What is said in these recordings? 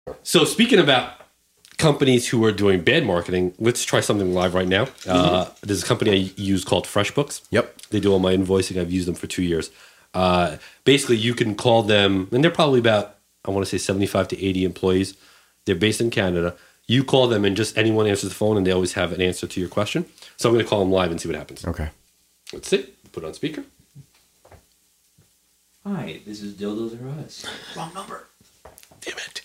So speaking about companies who are doing bad marketing, let's try something live right now. There's a company I use called FreshBooks. Yep. They do all my invoicing. I've used them for 2 years. Basically, you can call them, and they're probably about, I want to say 75 to 80 employees. They're based in Canada. You call them and just anyone answers the phone and they always have an answer to your question. So I'm going to call them live and see what happens. Okay. Let's see. Put it on speaker. Hi, this is Dildos R Us. Wrong number. Damn it.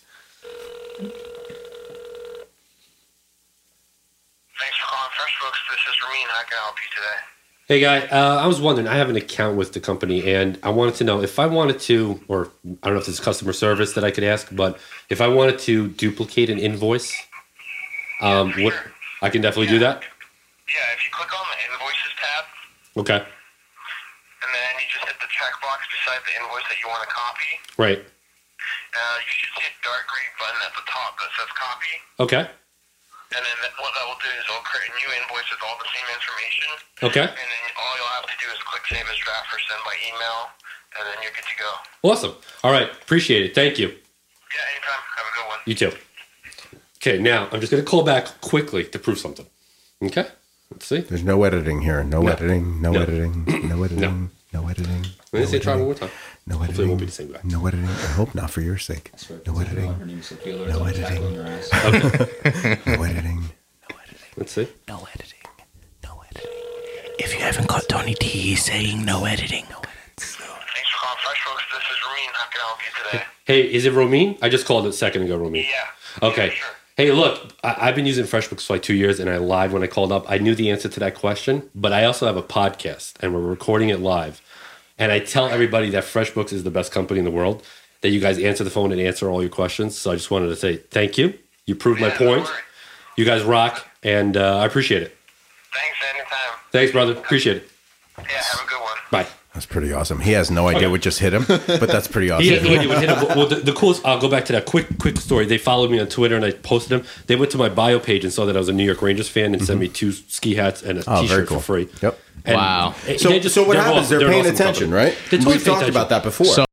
Thanks for calling FreshBooks. This is Ramin. How can I help you today? Hey, guy. I was wondering, I have an account with the company and I wanted to know if I wanted to, or I don't know if there's customer service that I could ask, but if I wanted to duplicate an invoice, sure. I can definitely do that. Yeah, if you click on the Invoices tab, Okay. and then you just hit the checkbox beside the invoice that you want to copy, Right. you should see a dark gray button at the top that says Copy. Okay. And then what that will do is it'll create a new invoice with all the same information. Okay. And then all you'll have to do is click Save as Draft or send by email, and then you're good to go. Awesome. All right. Appreciate it. Thank you. Yeah, anytime. Have a good one. You too. Okay, now I'm just going to call back quickly to prove something. Okay? Let's see. There's no editing here. No editing. No No. editing. No editing. No editing. Let me say try one more time. No Hopefully it editing. won't be the same guy. No editing. I hope not for your sake. No editing. Her name's Sophia. No editing. Your ass. No editing. Let's see. No editing. No editing. If you haven't caught Tony T, he's saying no editing. No edits. Thanks for calling FreshBooks. This is Ramin. How can I help you today? Hey, is it Romin? I just called it a second ago, Romin. Yeah. Okay. Yeah, sure. Hey, look, I've been using FreshBooks for like 2 years, and I lied when I called up. I knew the answer to that question, but I also have a podcast, and we're recording it live. And I tell everybody that FreshBooks is the best company in the world, that you guys answer the phone and answer all your questions. So I just wanted to say thank you. You proved my Yeah, no point. worries. You guys rock, and I appreciate it. Thanks, anytime. Thanks, brother. Appreciate it. Yeah, have a good one. Bye. That's pretty awesome. He has no idea what just hit him, but that's pretty awesome. He had no idea what hit him. Well, the coolest, I'll go back to that quick story. They followed me on Twitter and I posted them. They went to my bio page and saw that I was a New York Rangers fan and sent me 2 ski hats and a very t-shirt cool. for free. Yep. And Wow. they So what they're happens? awesome. They're an paying awesome attention, company. right? They're totally We've paying talked attention. about that before. So